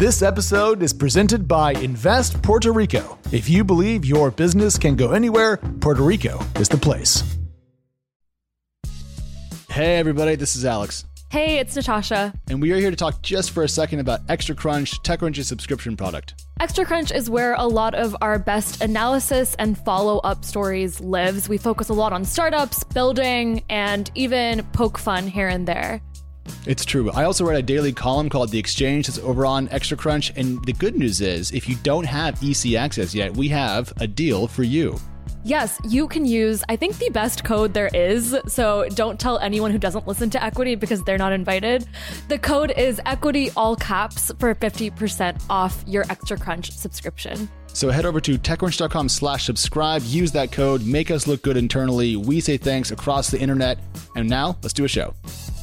This episode is presented by Invest Puerto Rico. If you believe your business can go anywhere, Puerto Rico is the place. Hey everybody, this is Alex. Hey, it's Natasha. And we are here to talk just for a second about ExtraCrunch, TechCrunch's subscription product. ExtraCrunch is where a lot of our best analysis and follow-up stories lives. We focus a lot on startups, building, and even poke fun here and there. It's true. I also write a daily column called The Exchange that's over on ExtraCrunch. And the good news is, if you don't have EC access yet, we have a deal for you. Yes, you can use, I think, the best code there is. So don't tell anyone who doesn't listen to Equity because they're not invited. The code is Equity all caps for 50% off your ExtraCrunch subscription. So head over to techcrunch.com/subscribe, use that code, make us look good internally. We say thanks across the internet. And now let's do a show.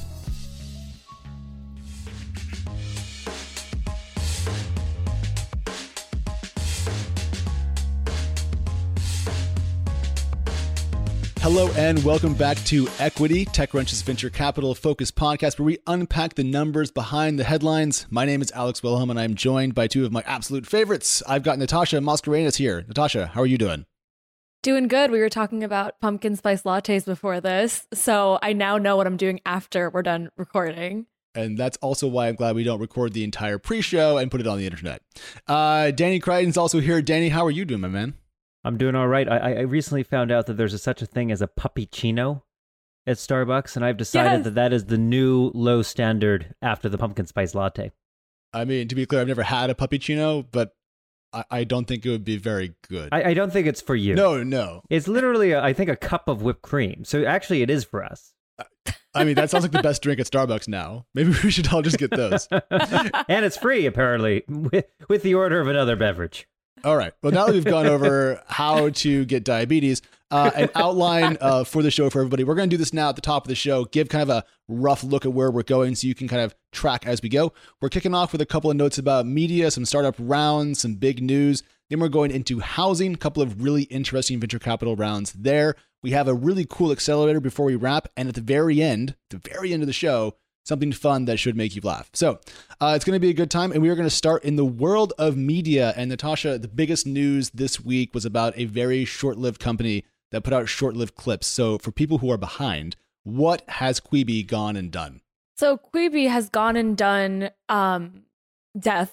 Hello and welcome back to Equity, TechCrunch's venture capital focused podcast where we unpack the numbers behind the headlines. My name is Alex Wilhelm and I'm joined by two of my absolute favorites. I've got Natasha Mascarenhas here. Natasha, how are you doing? Doing good. We were talking about pumpkin spice lattes before this, so I now know what I'm doing after we're done recording. And that's also why I'm glad we don't record the entire pre-show and put it on the internet. Danny Crichton's also here. Danny, how are you doing, my man? I'm doing all right. I recently found out that there's such a thing as a puppuccino at Starbucks, and I've decided that is the new low standard after the pumpkin spice latte. I mean, to be clear, I've never had a puppuccino, but I don't think it would be very good. I don't think it's for you. No. It's literally, I think, a cup of whipped cream. So actually, it is for us. I mean, that sounds like the best drink at Starbucks now. Maybe we should all just get those. And it's free, apparently, with the order of another beverage. All right. Well, now that we've gone over how to get diabetes, an outline for the show for everybody. We're going to do this now at the top of the show, give kind of a rough look at where we're going so you can kind of track as we go. We're kicking off with a couple of notes about media, some startup rounds, some big news. Then we're going into housing, a couple of really interesting venture capital rounds there. We have a really cool accelerator before we wrap. And at the very end of the show, something fun that should make you laugh. So it's going to be a good time. And we are going to start in the world of media. And Natasha, the biggest news this week was about a very short-lived company that put out short-lived clips. So for people who are behind, what has Quibi gone and done? So Quibi has gone and done death.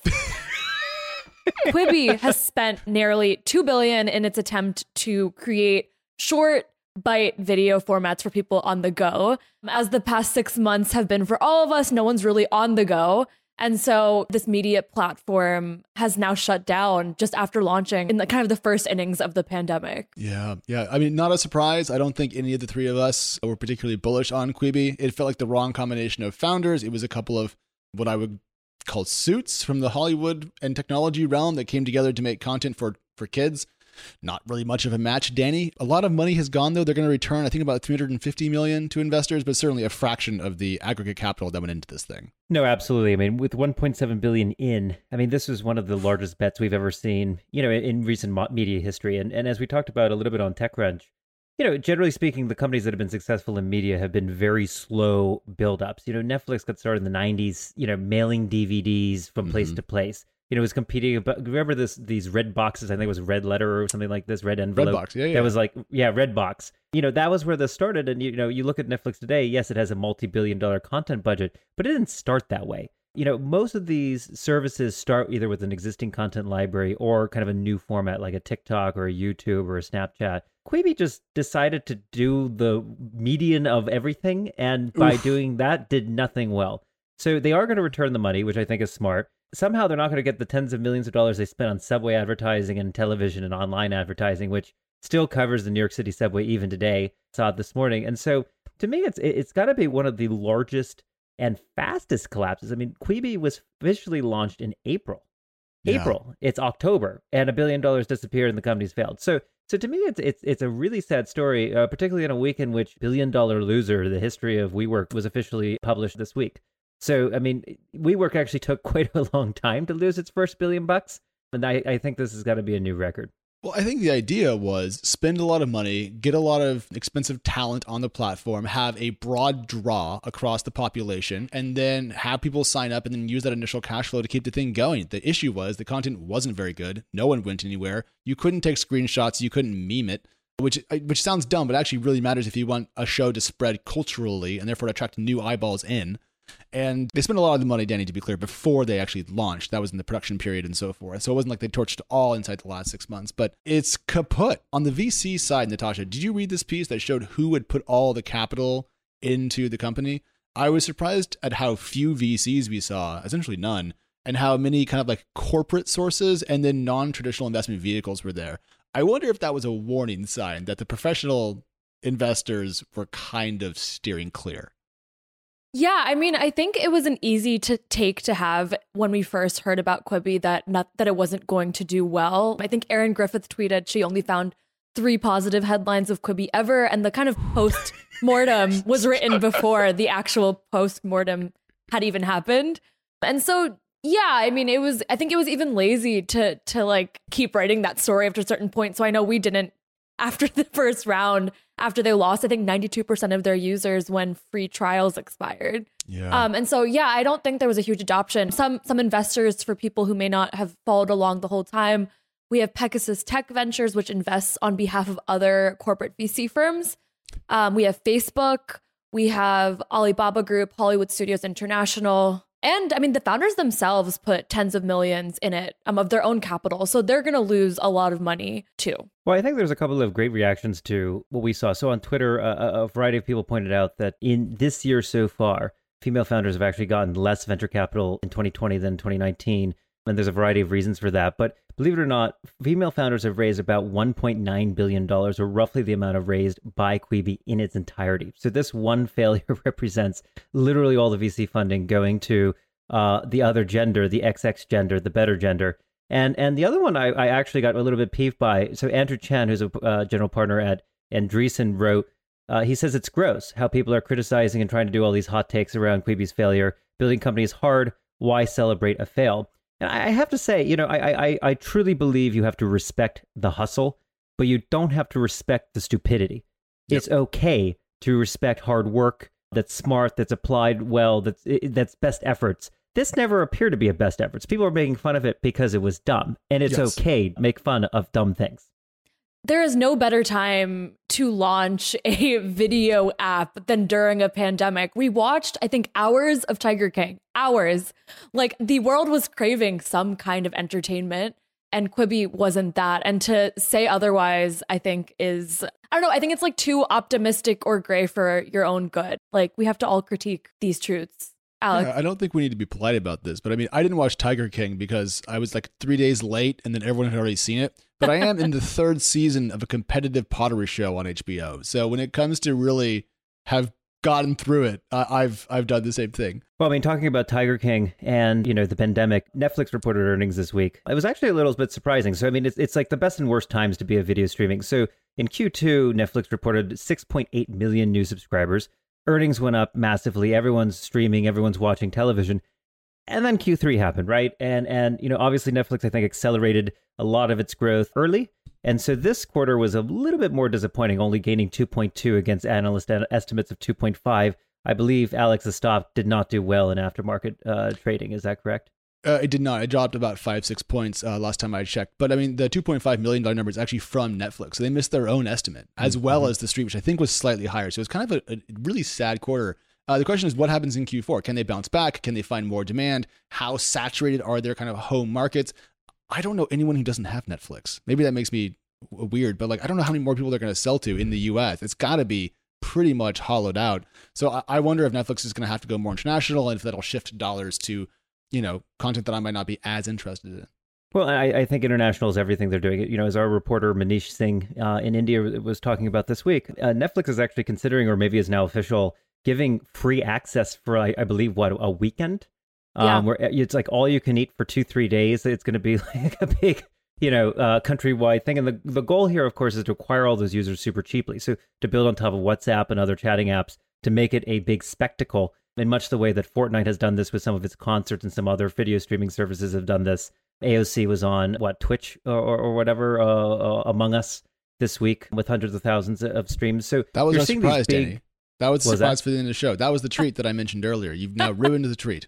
Quibi has spent nearly $2 billion in its attempt to create short bite video formats for people on the go. As the past 6 months have been for all of us, no one's really on the go. And so this media platform has now shut down just after launching in the kind of the first innings of the pandemic. Yeah. I mean, not a surprise. I don't think any of the three of us were particularly bullish on Quibi. It felt like the wrong combination of founders. It was a couple of what I would call suits from the Hollywood and technology realm that came together to make content for kids. Not really much of a match, Danny. A lot of money has gone, though. They're going to return, I think, about $350 million to investors, but certainly a fraction of the aggregate capital that went into this thing. No, absolutely. I mean, with $1.7 billion in, I mean, this is one of the largest bets we've ever seen, in recent media history. And as we talked about a little bit on TechCrunch, generally speaking, the companies that have been successful in media have been very slow buildups. Netflix got started in the 90s, mailing DVDs from place to place. It was competing. But remember these red boxes? I think it was Red Letter or something like this, Red Envelope. Red Box, yeah. That was Red Box. That was where this started. And, you look at Netflix today, yes, it has a multi-billion-dollar content budget, but it didn't start that way. Most of these services start either with an existing content library or kind of a new format like a TikTok or a YouTube or a Snapchat. Quibi just decided to do the median of everything, and by doing that, did nothing well. So they are going to return the money, which I think is smart. Somehow they're not going to get the tens of millions of dollars they spent on subway advertising and television and online advertising, which still covers the New York City subway even today. Saw it this morning. And so to me, it's got to be one of the largest and fastest collapses. I mean, Quibi was officially launched in April. It's October, and $1 billion disappeared and the company's failed. So to me, it's a really sad story, particularly on a week in which $1 Billion Loser, the history of WeWork, was officially published this week. So, I mean, WeWork actually took quite a long time to lose its first $1 billion, and I think this has got to be a new record. Well, I think the idea was spend a lot of money, get a lot of expensive talent on the platform, have a broad draw across the population, and then have people sign up and then use that initial cash flow to keep the thing going. The issue was the content wasn't very good. No one went anywhere. You couldn't take screenshots. You couldn't meme it, which sounds dumb, but actually really matters if you want a show to spread culturally and therefore attract new eyeballs in. And they spent a lot of the money, Danny, to be clear, before they actually launched. That was in the production period and so forth. So it wasn't like they torched all inside the last 6 months, but it's kaput. On the VC side, Natasha, did you read this piece that showed who would put all the capital into the company? I was surprised at how few VCs we saw, essentially none, and how many kind of like corporate sources and then non-traditional investment vehicles were there. I wonder if that was a warning sign that the professional investors were kind of steering clear. Yeah, I mean, I think it was an easy take to have when we first heard about Quibi that it wasn't going to do well. I think Erin Griffith tweeted she only found 3 positive headlines of Quibi ever, and the kind of post-mortem was written before the actual post-mortem had even happened. And so, yeah, I mean, I think it was even lazy to like keep writing that story after a certain point. So I know we didn't after the first round. After they lost, I think 92% of their users when free trials expired. Yeah. And so, yeah, I don't think there was a huge adoption. Some investors, for people who may not have followed along the whole time, we have Pegasus Tech Ventures, which invests on behalf of other corporate VC firms. We have Facebook. We have Alibaba Group, Hollywood Studios International. And I mean, the founders themselves put tens of millions in it of their own capital. So they're going to lose a lot of money too. Well, I think there's a couple of great reactions to what we saw. So on Twitter, a variety of people pointed out that in this year so far, female founders have actually gotten less venture capital in 2020 than 2019. And there's a variety of reasons for that. But believe it or not, female founders have raised about $1.9 billion, or roughly the amount of raised by Quibi in its entirety. So this one failure represents literally all the VC funding going to the other gender, the XX gender, the better gender. And the other one I actually got a little bit peeved by. So Andrew Chan, who's a general partner at Andreessen, wrote, he says it's gross how people are criticizing and trying to do all these hot takes around Quibi's failure. Building companies hard. Why celebrate a fail? And I have to say, you know, I truly believe you have to respect the hustle, but you don't have to respect the stupidity. Yep. It's okay to respect hard work that's smart, that's applied well, that's best efforts. This never appeared to be a best efforts. People are making fun of it because it was dumb, and it's okay to make fun of dumb things. There is no better time to launch a video app than during a pandemic. We watched, I think, hours of Tiger King. Hours. Like, the world was craving some kind of entertainment, and Quibi wasn't that. And to say otherwise, I think is, I don't know, I think it's like too optimistic or gray for your own good. Like, we have to all critique these truths. Alex? Yeah, I don't think we need to be polite about this, but I mean, I didn't watch Tiger King because I was like 3 days late and then everyone had already seen it. But I am in the 3rd season of a competitive pottery show on HBO. So when it comes to really have gotten through it, I've done the same thing. Well, I mean, talking about Tiger King and, you know, the pandemic, Netflix reported earnings this week. It was actually a little bit surprising. So, I mean, it's like the best and worst times to be a video streaming. So in Q2, Netflix reported 6.8 million new subscribers. Earnings went up massively. Everyone's streaming, everyone's watching television. And then Q3 happened, right? And you know, obviously Netflix, I think, accelerated a lot of its growth early. And so this quarter was a little bit more disappointing, only gaining 2.2 against analyst estimates of 2.5. I believe Alex, the stock did not do well in aftermarket trading. Is that correct? It did not. It dropped about 5-6 points last time I checked. But I mean, the $2.5 million number is actually from Netflix. So they missed their own estimate, as well as the street, which I think was slightly higher. So it's kind of a really sad quarter. The question is, what happens in Q4? Can they bounce back? Can they find more demand? How saturated are their kind of home markets? I don't know anyone who doesn't have Netflix. Maybe that makes me weird, but like, I don't know how many more people they're going to sell to in the US. It's got to be pretty much hollowed out. So I wonder if Netflix is going to have to go more international and if that'll shift dollars to, you know, content that I might not be as interested in. Well, I think international is everything they're doing. You know, as our reporter Manish Singh in India was talking about this week, Netflix is actually considering, or maybe is now official, giving free access for, I believe, a weekend? Where it's like all you can eat for 2-3 days. It's going to be like a big, you know, countrywide thing. And the goal here, of course, is to acquire all those users super cheaply. So to build on top of WhatsApp and other chatting apps to make it a big spectacle, in much the way that Fortnite has done this with some of its concerts and some other video streaming services have done this. AOC was on Twitch or whatever, Among Us this week with hundreds of thousands of streams. So that was you're a seeing surprise, these big... Danny. That was a surprise for the end of the show. That was the treat that I mentioned earlier. You've now ruined the treat.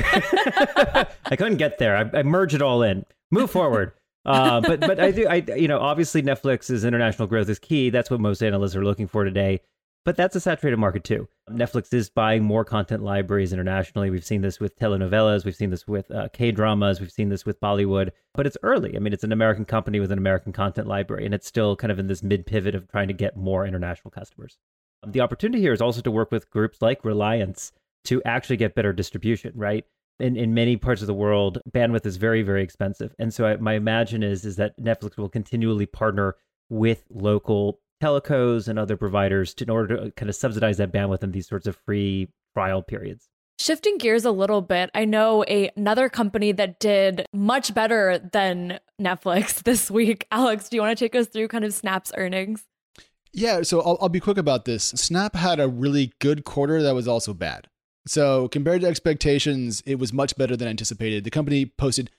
I couldn't get there. I merged it all in. Move forward. But obviously Netflix's international growth is key. That's what most analysts are looking for today. But that's a saturated market too. Netflix is buying more content libraries internationally. We've seen this with telenovelas. We've seen this with K-dramas. We've seen this with Bollywood. But it's early. I mean, it's an American company with an American content library, and it's still kind of in this mid-pivot of trying to get more international customers. The opportunity here is also to work with groups like Reliance to actually get better distribution, right? In many parts of the world, bandwidth is very, very expensive. And so my imagine is that Netflix will continually partner with local telecos and other providers in order to kind of subsidize that bandwidth in these sorts of free trial periods. Shifting gears a little bit, I know another company that did much better than Netflix this week. Alex, do you want to take us through kind of Snap's earnings? Yeah, so I'll be quick about this. Snap had a really good quarter that was also bad. So compared to expectations, it was much better than anticipated. The company posted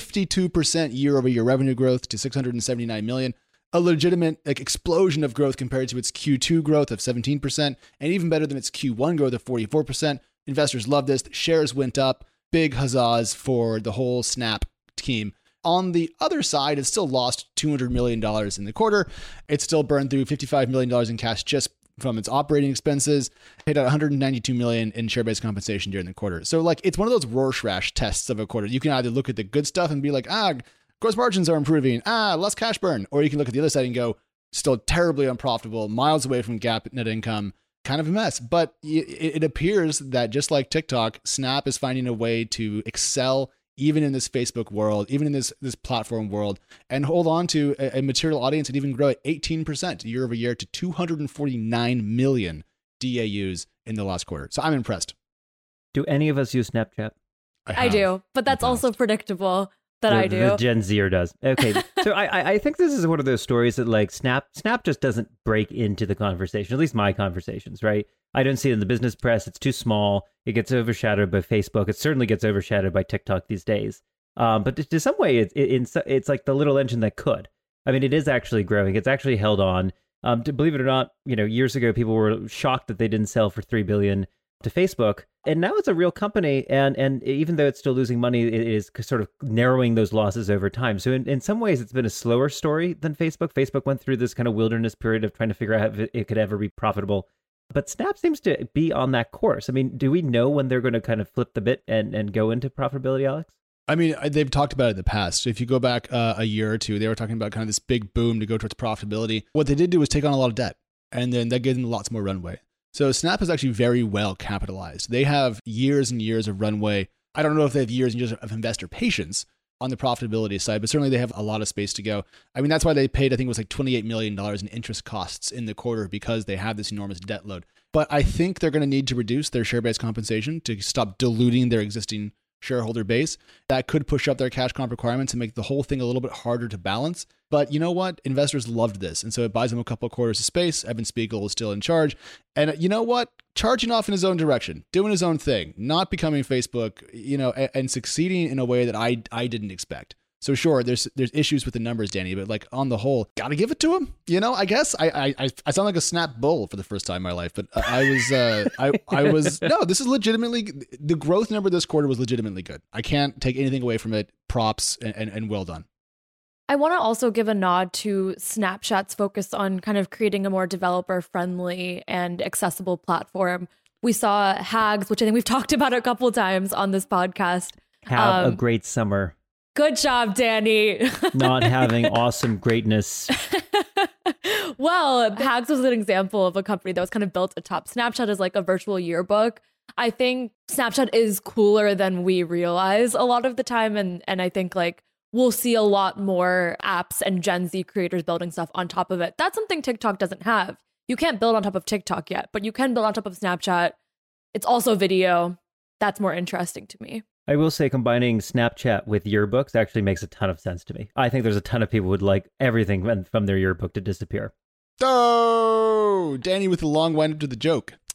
52% year-over-year revenue growth to $679 million, a legitimate explosion of growth compared to its Q2 growth of 17%, and even better than its Q1 growth of 44%. Investors loved this. Shares went up. Big huzzas for the whole Snap team. On the other side, it still lost $200 million in the quarter. It still burned through $55 million in cash just from its operating expenses, paid out $192 million in share-based compensation during the quarter. So it's one of those Rorschach tests of a quarter. You can either look at the good stuff and be like, gross margins are improving, less cash burn. Or you can look at the other side and go, still terribly unprofitable, miles away from GAAP net income, kind of a mess. But it appears that just like TikTok, Snap is finding a way to excel even in this Facebook world, even in this platform world, and hold on to a material audience and even grow at 18% year over year to 249 million DAUs in the last quarter. So I'm impressed. Do any of us use Snapchat? I do, but that's also predictable that I do. The Gen Zer does. Okay, so I think this is one of those stories that Snap just doesn't break into the conversation, at least my conversations, right? I don't see it in the business press. It's too small. It gets overshadowed by Facebook. It certainly gets overshadowed by TikTok these days. But to some way, it's like the little engine that could. I mean, it is actually growing. It's actually held on. To believe it or not, years ago, people were shocked that they didn't sell for $3 billion to Facebook. And now it's a real company. And even though it's still losing money, it is sort of narrowing those losses over time. So in some ways, it's been a slower story than Facebook. Facebook went through this kind of wilderness period of trying to figure out if it could ever be profitable. But Snap seems to be on that course. I mean, do we know when they're going to kind of flip the bit and go into profitability, Alex? I mean, they've talked about it in the past. So if you go back a year or two, they were talking about kind of this big boom to go towards profitability. What they did do was take on a lot of debt, and then that gave them lots more runway. So Snap is actually very well capitalized. They have years and years of runway. I don't know if they have years and years of investor patience on the profitability side, but certainly they have a lot of space to go. I mean, that's why they paid, I think it was $28 million in interest costs in the quarter, because they have this enormous debt load. But I think they're going to need to reduce their share-based compensation to stop diluting their existing shareholder base. That could push up their cash comp requirements and make the whole thing a little bit harder to balance. But you know what? Investors loved this. And so it buys them a couple of quarters of space. Evan Spiegel is still in charge. And you know what? Charging off in his own direction, doing his own thing, not becoming Facebook, and succeeding in a way that I didn't expect. So sure, there's issues with the numbers, Danny, but on the whole, gotta give it to him. I guess I sound like a Snap bull for the first time in my life, but I was no. This is legitimately, the growth number this quarter was legitimately good. I can't take anything away from it. Props and well done. I want to also give a nod to Snapchat's focus on kind of creating a more developer-friendly and accessible platform. We saw Hags, which I think we've talked about a couple of times on this podcast. Have a great summer. Good job, Danny. Not having awesome greatness. Well, Hags was an example of a company that was kind of built atop Snapchat as like a virtual yearbook. I think Snapchat is cooler than we realize a lot of the time. And I think we'll see a lot more apps and Gen Z creators building stuff on top of it. That's something TikTok doesn't have. You can't build on top of TikTok yet, but you can build on top of Snapchat. It's also video. That's more interesting to me. I will say combining Snapchat with yearbooks actually makes a ton of sense to me. I think there's a ton of people who would like everything from their yearbook to disappear. Oh, Danny with the long wind up to the joke.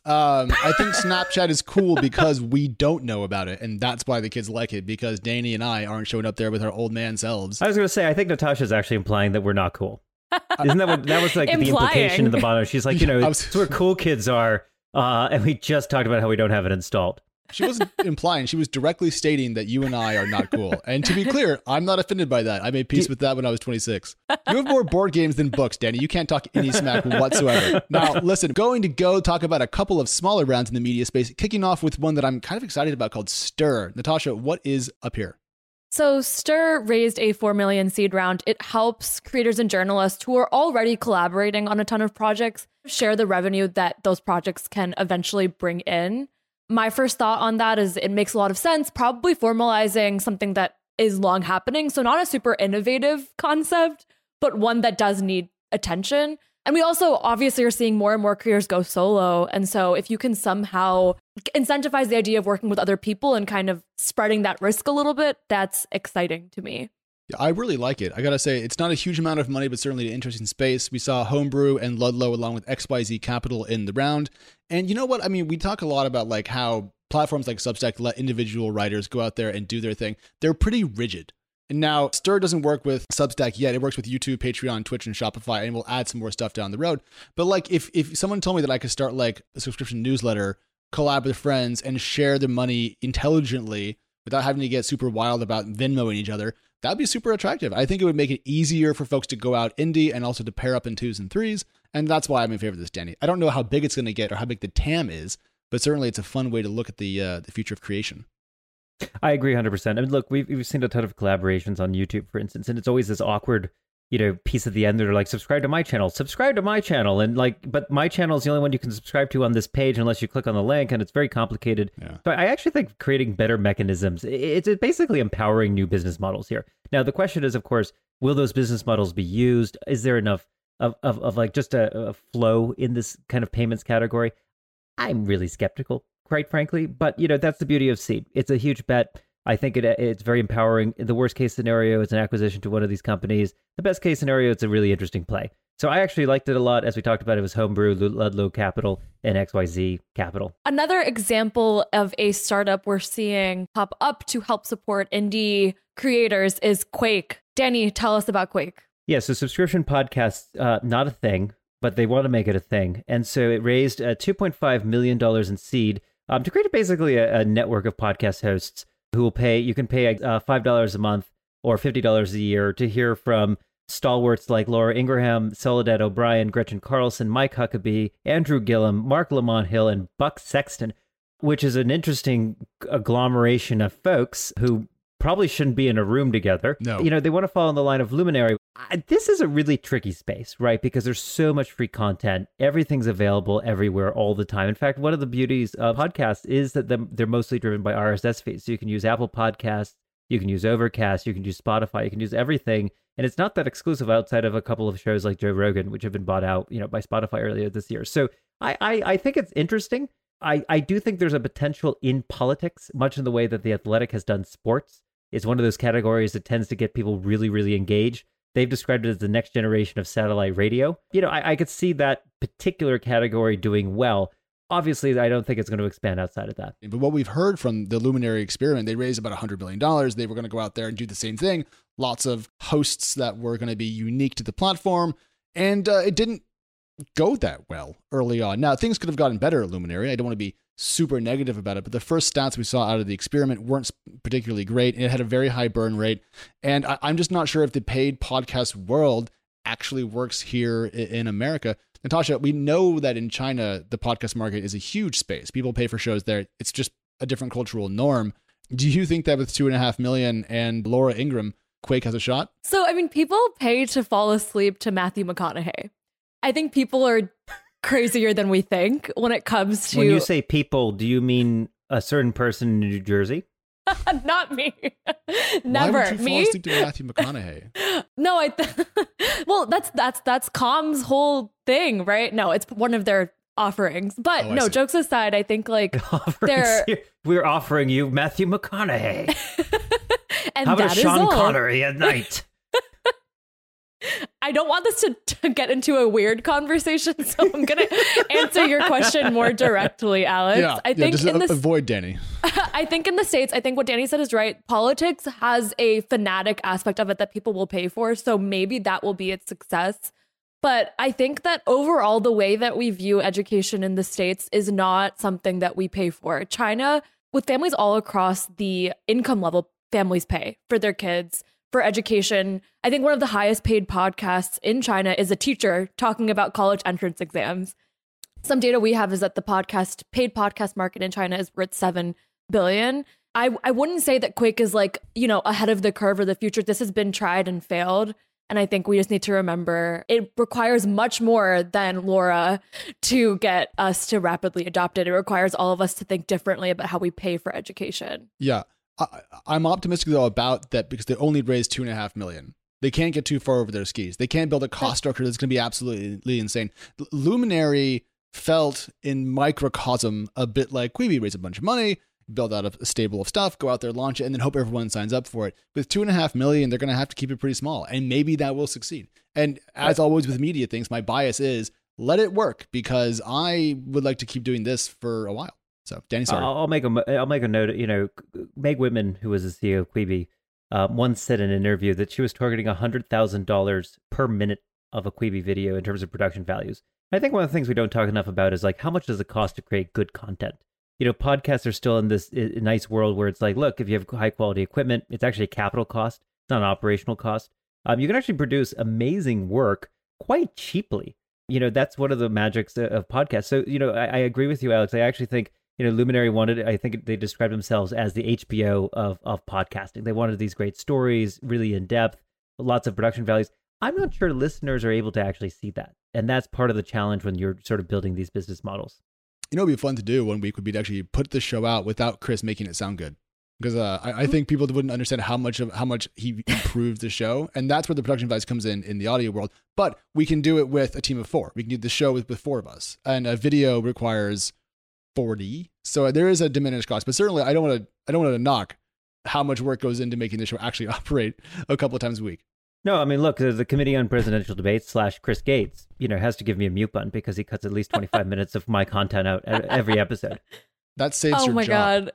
I think Snapchat is cool because we don't know about it, and that's why the kids like it, because Danny and I aren't showing up there with our old man selves. I was going to say, I think Natasha's actually implying that we're not cool. Isn't that what that was like the implication in the bottom? She's like, it's where cool kids are, and we just talked about how we don't have it installed. She wasn't implying. She was directly stating that you and I are not cool. And to be clear, I'm not offended by that. I made peace with that when I was 26. You have more board games than books, Danny. You can't talk any smack whatsoever. Now, listen, going to go talk about a couple of smaller rounds in the media space, kicking off with one that I'm kind of excited about called Stir. Natasha, what is up here? So Stir raised a 4 million seed round. It helps creators and journalists who are already collaborating on a ton of projects share the revenue that those projects can eventually bring in. My first thought on that is it makes a lot of sense, probably formalizing something that is long happening. So not a super innovative concept, but one that does need attention. And we also obviously are seeing more and more creators go solo. And so if you can somehow incentivize the idea of working with other people and kind of spreading that risk a little bit, that's exciting to me. Yeah, I really like it. I got to say, it's not a huge amount of money, but certainly an interesting space. We saw Homebrew and Ludlow along with XYZ Capital in the round. And you know what? I mean, we talk a lot about like how platforms like Substack let individual writers go out there and do their thing. They're pretty rigid. And now Stir doesn't work with Substack yet. It works with YouTube, Patreon, Twitch, and Shopify, and we'll add some more stuff down the road. But like if someone told me that I could start like a subscription newsletter, collab with friends, and share the money intelligently without having to get super wild about Venmoing each other, that'd be super attractive. I think it would make it easier for folks to go out indie and also to pair up in 2s and 3s. And that's why I'm in favor of this, Danny. I don't know how big it's going to get or how big the TAM is, but certainly it's a fun way to look at the future of creation. I agree 100%. I mean, look, we've seen a ton of collaborations on YouTube, for instance, and it's always this awkward, piece at the end that are like, subscribe to my channel. And like, but my channel is the only one you can subscribe to on this page unless you click on the link, and it's very complicated. Yeah. So I actually think creating better mechanisms, it's basically empowering new business models here. Now, the question is, of course, will those business models be used? Is there enough of like just a flow in this kind of payments category? I'm really skeptical, quite frankly, but that's the beauty of Seed. It's a huge bet. I think it's very empowering. The worst case scenario is an acquisition to one of these companies. The best case scenario, it's a really interesting play. So I actually liked it a lot. As we talked about, it was Homebrew, Ludlow Capital, and XYZ Capital. Another example of a startup we're seeing pop up to help support indie creators is Quake. Danny, tell us about Quake. Yeah, so subscription podcasts, not a thing, but they want to make it a thing. And so it raised $2.5 million in seed to create basically a network of podcast hosts who will pay. You can pay $5 a month or $50 a year to hear from stalwarts like Laura Ingraham, Soledad O'Brien, Gretchen Carlson, Mike Huckabee, Andrew Gillum, Mark Lamont Hill, and Buck Sexton, which is an interesting agglomeration of folks who probably shouldn't be in a room together. No. They want to follow in the line of Luminary. This is a really tricky space, right? Because there's so much free content. Everything's available everywhere all the time. In fact, one of the beauties of podcasts is that they're mostly driven by RSS feeds. So you can use Apple Podcasts, you can use Overcast, you can use Spotify, you can use everything. And it's not that exclusive outside of a couple of shows like Joe Rogan, which have been bought out, by Spotify earlier this year. So I think it's interesting. I do think there's a potential in politics, much in the way that The Athletic has done sports. It's one of those categories that tends to get people really, really engaged. They've described it as the next generation of satellite radio. I could see that particular category doing well. Obviously, I don't think it's going to expand outside of that. But what we've heard from the Luminary experiment, they raised about $100 million. They were going to go out there and do the same thing. Lots of hosts that were going to be unique to the platform. And it didn't go that well early on. Now, things could have gotten better at Luminary. I don't want to be super negative about it, but the first stats we saw out of the experiment weren't particularly great. It had a very high burn rate. And I'm just not sure if the paid podcast world actually works here in America. Natasha, we know that in China, the podcast market is a huge space. People pay for shows there. It's just a different cultural norm. Do you think that with 2.5 million and Laura Ingraham, Quake has a shot? So, people pay to fall asleep to Matthew McConaughey. I think people are crazier than we think when it comes to... When you say people, do you mean a certain person in New Jersey? Not me. Never. Why would you fall asleep to Matthew McConaughey? No, well, that's Com's whole thing, right? No, it's one of their offerings. But no, jokes aside, I think we're offering you Matthew McConaughey. And how that about is Sean all. Connery at night? I don't want this to get into a weird conversation, so I'm going to answer your question more directly, Alex. I think just avoid Danny. I think in the States, I think what Danny said is right. Politics has a fanatic aspect of it that people will pay for, so maybe that will be its success. But I think that overall, the way that we view education in the States is not something that we pay for. China, with families all across the income level, families pay for their kids, for education. I think one of the highest paid podcasts in China is a teacher talking about college entrance exams. Some data we have is that the paid podcast market in China is worth $7 billion. I wouldn't say that Quake is like, ahead of the curve or the future. This has been tried and failed. And I think we just need to remember it requires much more than Laura to get us to rapidly adopt it. It requires all of us to think differently about how we pay for education. Yeah. I'm optimistic though about that because they only raised $2.5 million. They can't get too far over their skis. They can't build a cost structure that's going to be absolutely insane. Luminary felt in microcosm a bit like Quibi, raise a bunch of money, build out a stable of stuff, go out there, launch it, and then hope everyone signs up for it. With $2.5 million, they're going to have to keep it pretty small, and maybe that will succeed. And as always with media things, my bias is let it work because I would like to keep doing this for a while. So, Danny, sorry. I'll make a note. Meg Whitman, who was the CEO of Quibi, once said in an interview that she was targeting $100,000 per minute of a Quibi video in terms of production values. I think one of the things we don't talk enough about is like how much does it cost to create good content? Podcasts are still in this nice world where it's like, look, if you have high quality equipment, it's actually a capital cost. It's not an operational cost. You can actually produce amazing work quite cheaply. That's one of the magics of podcasts. So, I agree with you, Alex. I actually think, Luminary I think they described themselves as the HBO of podcasting. They wanted these great stories, really in depth, lots of production values. I'm not sure listeners are able to actually see that. And that's part of the challenge when you're sort of building these business models. It'd be fun to do one week would be to actually put the show out without Chris making it sound good. Because I think people wouldn't understand how much he improved the show. And that's where the production value comes in the audio world. But we can do it with a team of 4. We can do the show with 4 of us. And a video requires 40. So there is a diminished cost. But certainly I don't want to knock how much work goes into making the show actually operate a couple of times a week. No, I mean, look, the Committee on Presidential Debates / Chris Gates, has to give me a mute button because he cuts at least 25 minutes of my content out every episode. That saves your job. God.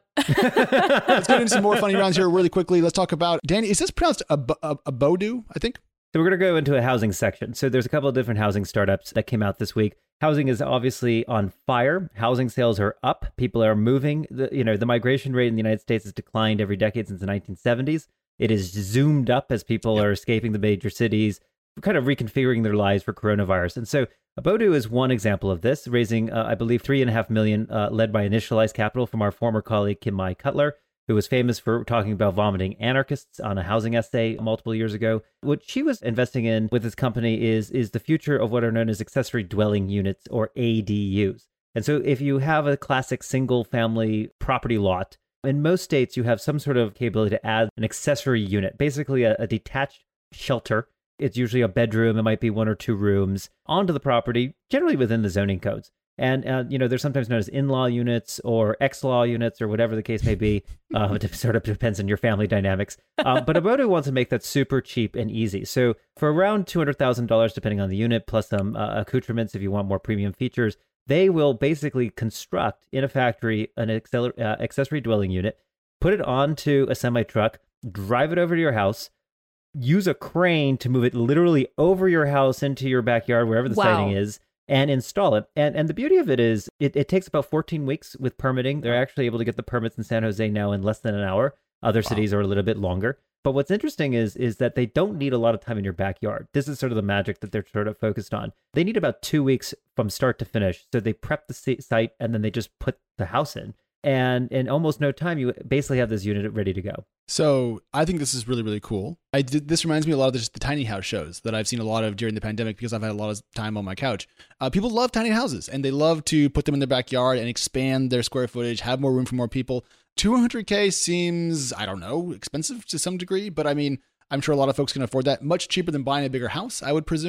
Let's get into some more funny rounds here really quickly. Let's talk about, Danny, is this pronounced Abodu, I think? So we're going to go into a housing section. So there's a couple of different housing startups that came out this week. Housing is obviously on fire. Housing sales are up. People are moving. The migration rate in the United States has declined every decade since the 1970s. It is zoomed up as people are escaping the major cities, kind of reconfiguring their lives for coronavirus. And so Abodu is one example of this, raising, I believe, $3.5 million, led by Initialized Capital from our former colleague, Kim Mai Cutler, who was famous for talking about vomiting anarchists on a housing essay multiple years ago. What she was investing in with this company is the future of what are known as accessory dwelling units, or ADUs. And so if you have a classic single family property lot, in most states, you have some sort of capability to add an accessory unit, basically a detached shelter. It's usually a bedroom. It might be 1 or 2 rooms onto the property, generally within the zoning codes. And, they're sometimes known as in-law units or ex-law units or whatever the case may be. It sort of depends on your family dynamics. But Abodu wants to make that super cheap and easy. So for around $200,000, depending on the unit, plus some accoutrements if you want more premium features, they will basically construct in a factory an accessory dwelling unit, put it onto a semi-truck, drive it over to your house, use a crane to move it literally over your house into your backyard, wherever the siting is, and install it. And the beauty of it is it takes about 14 weeks with permitting. They're actually able to get the permits in San Jose now in less than an hour. Other cities are a little bit longer. But what's interesting is that they don't need a lot of time in your backyard. This is sort of the magic that they're sort of focused on. They need about 2 weeks from start to finish. So they prep the site and then they just put the house in. And in almost no time, you basically have this unit ready to go. So I think this is really, really cool. This reminds me a lot of the tiny house shows that I've seen a lot of during the pandemic because I've had a lot of time on my couch. People love tiny houses and they love to put them in their backyard and expand their square footage, have more room for more people. $200K seems, I don't know, expensive to some degree, but I mean, I'm sure a lot of folks can afford that. Much cheaper than buying a bigger house, I would presume.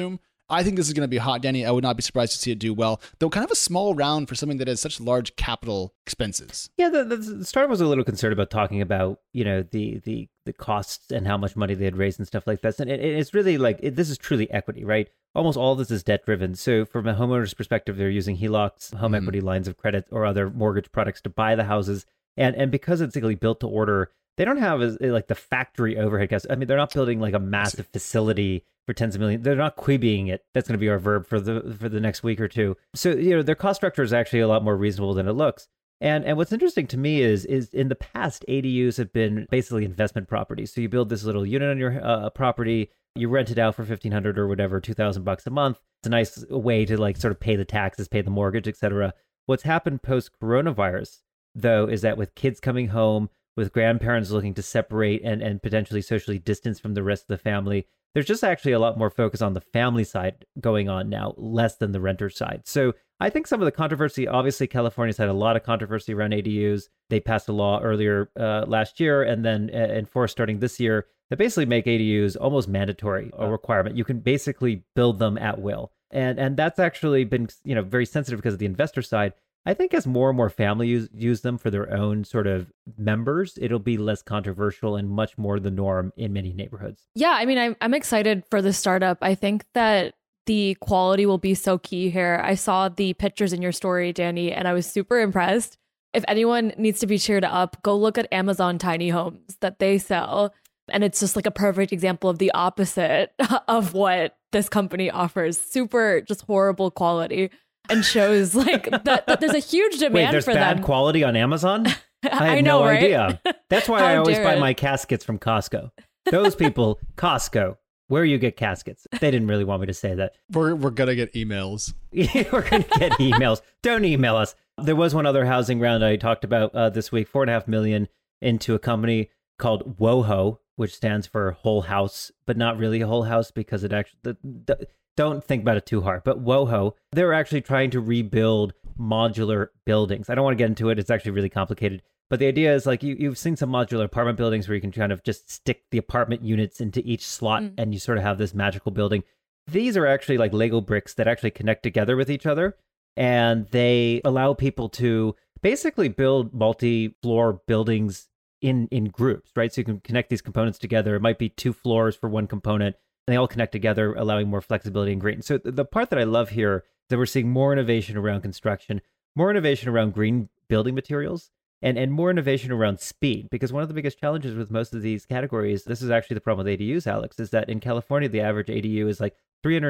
I think this is going to be hot, Danny. I would not be surprised to see it do well, though kind of a small round for something that has such large capital expenses. Yeah, the startup was a little concerned about talking about, the costs and how much money they had raised and stuff like that. And it's really like, this is truly equity, right? Almost all of this is debt driven. So from a homeowner's perspective, they're using HELOCs, home equity lines of credit, or other mortgage products to buy the houses. And because it's like built to order, they don't have like the factory overhead costs. I mean, they're not building like a massive facility for tens of millions. They're not quibiing it. That's going to be our verb for the next week or two. So, their cost structure is actually a lot more reasonable than it looks. And what's interesting to me is in the past, ADUs have been basically investment properties. So you build this little unit on your property, you rent it out for $1,500 or whatever, $2,000 a month. It's a nice way to like sort of pay the taxes, pay the mortgage, etc. What's happened post coronavirus, though, is that with kids coming home, with grandparents looking to separate and potentially socially distance from the rest of the family, there's just actually a lot more focus on the family side going on now, less than the renter side. So I think some of the controversy, obviously California's had a lot of controversy around ADUs. They passed a law earlier last year and then enforced starting this year that basically make ADUs almost mandatory, a requirement. You can basically build them at will. And that's actually been, very sensitive because of the investor side. I think as more and more families use them for their own sort of members, it'll be less controversial and much more the norm in many neighborhoods. Yeah, I mean, I'm excited for the startup. I think that the quality will be so key here. I saw the pictures in your story, Danny, and I was super impressed. If anyone needs to be cheered up, go look at Amazon tiny homes that they sell. And it's just like a perfect example of the opposite of what this company offers. Super just horrible quality. And shows like that there's a huge demand Wait, there's for bad them. quality on Amazon? I had know, no right? idea. That's why I always buy it. my caskets from Costco. Those people, Costco, where you get caskets. They didn't really want me to say that. We're going to get emails. We're going to get emails. Don't email us. There was one other housing round I talked about this week, $4.5 million into a company called WOHO, which stands for Whole House, but not really a whole house because it actually... Don't think about it too hard, but WOHO, they're actually trying to rebuild modular buildings. I don't want to get into it. It's actually really complicated. But the idea is like you've seen some modular apartment buildings where you can kind of just stick the apartment units into each slot and you sort of have this magical building. These are actually like Lego bricks that actually connect together with each other. And they allow people to basically build multi-floor buildings in groups, right? So you can connect these components together. It might be 2 floors for one component. And they all connect together, allowing more flexibility and great. And so the part that I love here is that we're seeing more innovation around construction, more innovation around green building materials, and more innovation around speed. Because one of the biggest challenges with most of these categories, this is actually the problem with ADUs, Alex, is that in California, the average ADU is like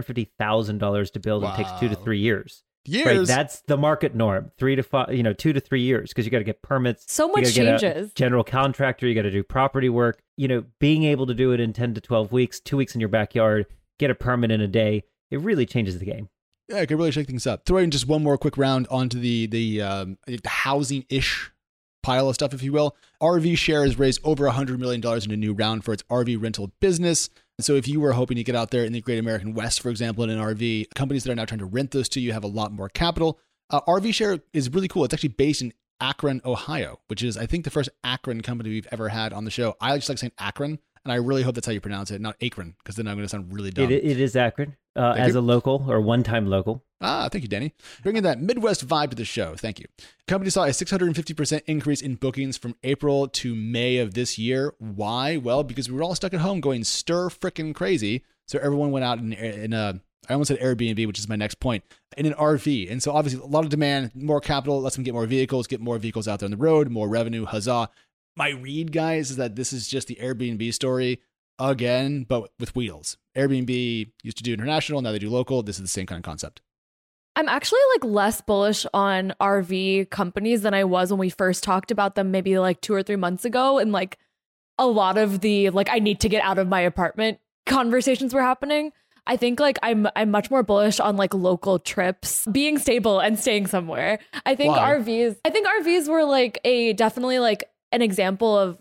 $350,000 to build and takes 2 to 3 years. Right, that's the market norm. 2 to 3 years, because you got to get permits. So much changes. General contractor, you got to do property work. Being able to do it in 10 to 12 weeks, 2 weeks in your backyard, get a permit in a day, it really changes the game. Yeah, it could really shake things up. Throw in just one more quick round onto the housing-ish pile of stuff, if you will. RV Share has raised over $100 million in a new round for its RV rental business. So if you were hoping to get out there in the Great American West, for example, in an RV, companies that are now trying to rent those to you have a lot more capital. RV Share is really cool. It's actually based in Akron, Ohio, which is, I think, the first Akron company we've ever had on the show. I just like saying Akron, and I really hope that's how you pronounce it, not Akron, because then I'm going to sound really dumb. It is Akron as a local or one-time local. Thank you, Danny. Bringing that Midwest vibe to the show. Thank you. Company saw a 650% increase in bookings from April to May of this year. Why? Well, because we were all stuck at home going stir frickin' crazy. So everyone went out in a, I almost said Airbnb, which is my next point, in an RV. And so obviously a lot of demand, more capital, lets them get more vehicles out there on the road, more revenue, huzzah. My read, guys, is that this is just the Airbnb story again, but with wheels. Airbnb used to do international, now they do local. This is the same kind of concept. I'm actually like less bullish on RV companies than I was when we first talked about them maybe like 2 or 3 months ago. And like a lot of the like I need to get out of my apartment conversations were happening. I think like I'm much more bullish on like local trips being stable and staying somewhere. I think RVs were like definitely like an example of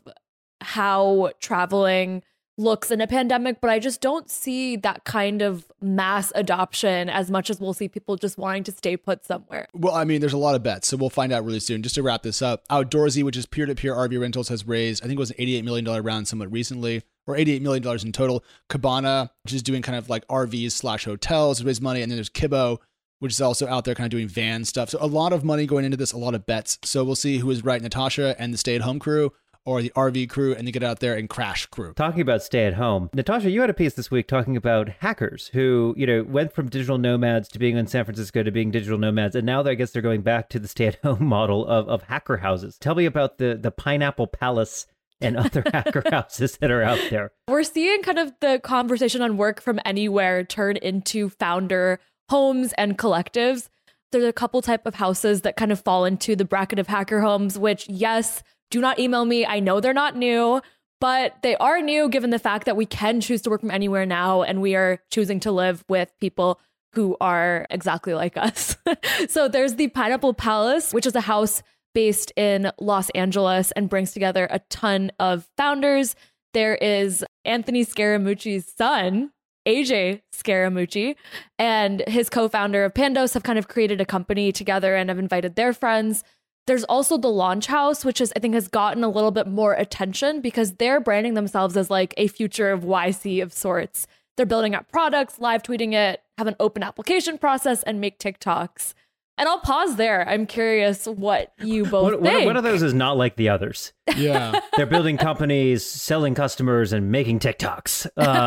how traveling looks in a pandemic, but I just don't see that kind of mass adoption as much as we'll see people just wanting to stay put somewhere. Well, I mean, there's a lot of bets, so we'll find out really soon. Just to wrap this up, Outdoorsy, which is peer-to-peer RV rentals, has raised, I think it was an $88 million round somewhat recently. or $88 million in total. Cabana, which is doing kind of like RVs/hotels to raise money. And then there's Kibbo, which is also out there kind of doing van stuff. So a lot of money going into this, a lot of bets. So we'll see who is right, Natasha and the stay-at-home crew, or the RV crew and the get out there and crash crew. Talking about stay at home, Natasha, you had a piece this week talking about hackers who, went from digital nomads to being in San Francisco to being digital nomads. And now I guess they're going back to the stay at home model of hacker houses. Tell me about the Pineapple Palace and other hacker houses that are out there. We're seeing kind of the conversation on work from anywhere turn into founder homes and collectives. There's a couple type of houses that kind of fall into the bracket of hacker homes, which, yes, do not email me. I know they're not new, but they are new given the fact that we can choose to work from anywhere now, and we are choosing to live with people who are exactly like us. So there's the Pineapple Palace, which is a house based in Los Angeles and brings together a ton of founders. There is Anthony Scaramucci's son, AJ Scaramucci, and his co-founder of Pandos have kind of created a company together and have invited their friends. There's also the Launch House, which I think has gotten a little bit more attention because they're branding themselves as like a future of YC of sorts. They're building out products, live tweeting it, have an open application process, and make TikToks. And I'll pause there. I'm curious what you both think. One of those is not like the others. Yeah. They're building companies, selling customers, and making TikToks.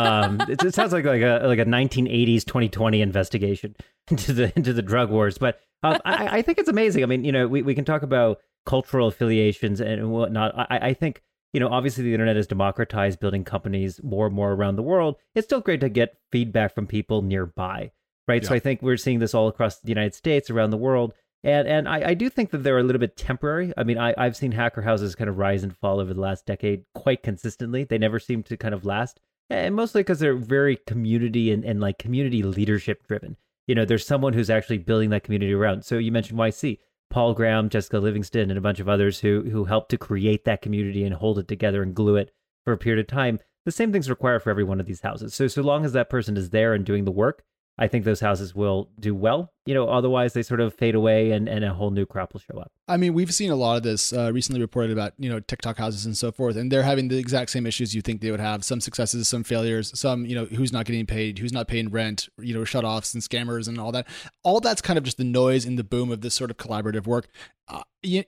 It sounds like a 1980s 2020 investigation into the drug wars. But I think it's amazing. I mean, we can talk about cultural affiliations and whatnot. I think, obviously the internet has democratized building companies more and more around the world. It's still great to get feedback from people nearby. Right. Yeah. So I think we're seeing this all across the United States, around the world. And I do think that they're a little bit temporary. I mean, I've seen hacker houses kind of rise and fall over the last decade quite consistently. They never seem to kind of last. And mostly because they're very community and like community leadership driven. There's someone who's actually building that community around. So you mentioned YC, Paul Graham, Jessica Livingston, and a bunch of others who helped to create that community and hold it together and glue it for a period of time. The same thing's required for every one of these houses. So long as that person is there and doing the work, I think those houses will do well. Otherwise they sort of fade away and a whole new crop will show up. I mean, we've seen a lot of this recently reported about, TikTok houses and so forth, and they're having the exact same issues you think they would have. Some successes, some failures, some, who's not getting paid, who's not paying rent, shutoffs and scammers and all that. All that's kind of just the noise and the boom of this sort of collaborative work. I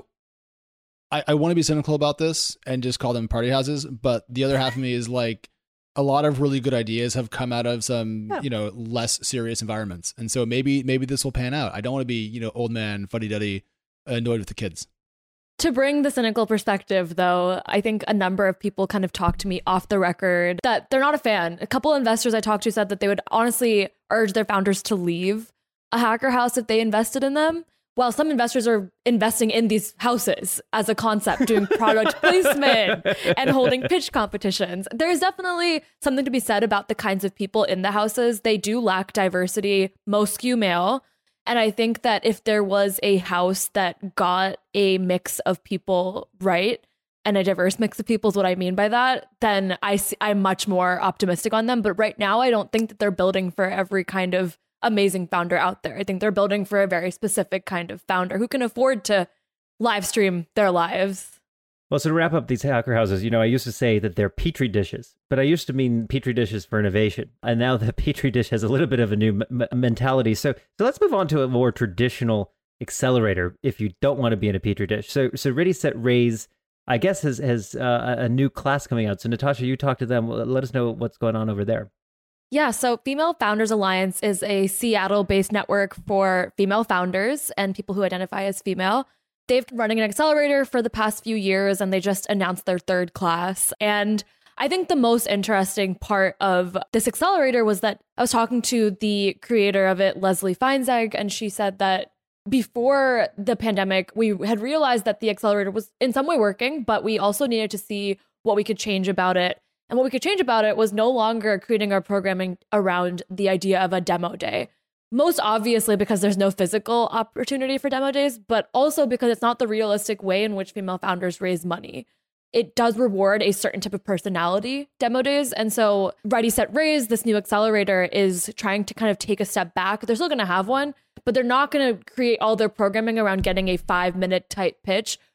want to be cynical about this and just call them party houses, but the other half of me is like, a lot of really good ideas have come out of some, less serious environments. And so maybe this will pan out. I don't want to be, old man, fuddy-duddy, annoyed with the kids. To bring the cynical perspective, though, I think a number of people kind of talked to me off the record that they're not a fan. A couple of investors I talked to said that they would honestly urge their founders to leave a hacker house if they invested in them. While some investors are investing in these houses as a concept, doing product placement and holding pitch competitions. There's definitely something to be said about the kinds of people in the houses. They do lack diversity, most skew male. And I think that if there was a house that got a mix of people right, and a diverse mix of people is what I mean by that, then I'm much more optimistic on them. But right now, I don't think that they're building for every kind of amazing founder out there. I think they're building for a very specific kind of founder who can afford to live stream their lives. Well, so to wrap up these hacker houses, I used to say that they're petri dishes, but I used to mean petri dishes for innovation. And now the petri dish has a little bit of a new mentality. So let's move on to a more traditional accelerator if you don't want to be in a petri dish. So Ready, Set, Raise, I guess, has a new class coming out. So Natasha, you talked to them. Let us know what's going on over there. Yeah, so Female Founders Alliance is a Seattle-based network for female founders and people who identify as female. They've been running an accelerator for the past few years, and they just announced their third class. And I think the most interesting part of this accelerator was that I was talking to the creator of it, Leslie Feinzeg, and she said that before the pandemic, we had realized that the accelerator was in some way working, but we also needed to see what we could change about it. And what we could change about it was no longer creating our programming around the idea of a demo day. Most obviously because there's no physical opportunity for demo days, but also because it's not the realistic way in which female founders raise money. It does reward a certain type of personality, demo days. And so Ready, Set, Raise, this new accelerator, is trying to kind of take a step back. They're still going to have one, but they're not going to create all their programming around getting a 5-minute tight pitch.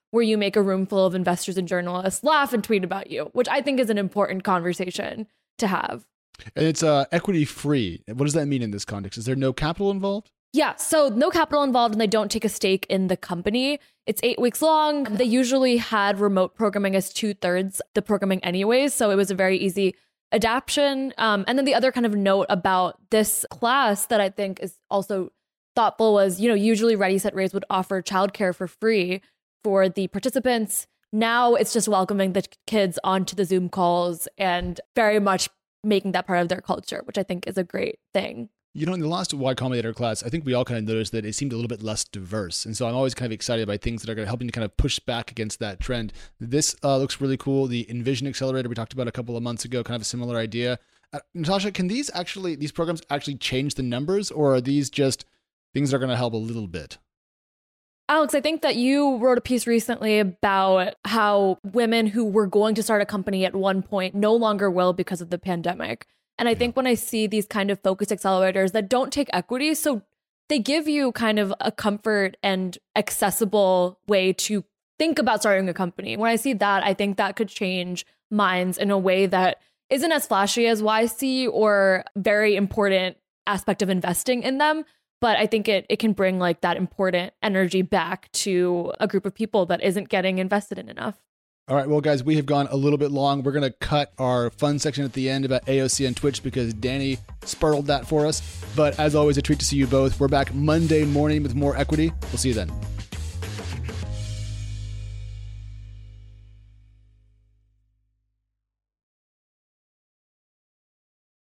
where you make a room full of investors and journalists laugh and tweet about you, which I think is an important conversation to have. And it's equity free. What does that mean in this context? Is there no capital involved? Yeah, so no capital involved and they don't take a stake in the company. It's 8 weeks long. They usually had remote programming as 2/3 the programming anyways, so it was a very easy adaptation. And then the other kind of note about this class that I think is also thoughtful was, usually Ready, Set, Raise would offer childcare for free for the participants. Now it's just welcoming the kids onto the Zoom calls and very much making that part of their culture, which I think is a great thing. In the last Y Combinator class, I think we all kind of noticed that it seemed a little bit less diverse. And so I'm always kind of excited by things that are helping to kind of push back against that trend. This looks really cool. The Envision Accelerator we talked about a couple of months ago, kind of a similar idea. Natasha, can these programs actually change the numbers, or are these just things that are going to help a little bit? Alex, I think that you wrote a piece recently about how women who were going to start a company at one point no longer will because of the pandemic. And I think when I see these kind of focused accelerators that don't take equity, so they give you kind of a comfort and accessible way to think about starting a company. When I see that, I think that could change minds in a way that isn't as flashy as YC or very important aspect of investing in them. But I think it can bring like that important energy back to a group of people that isn't getting invested in enough. All right, well, guys, we have gone a little bit long. We're going to cut our fun section at the end about AOC and Twitch because Danny sparkled that for us. But as always, a treat to see you both. We're back Monday morning with more equity. We'll see you then.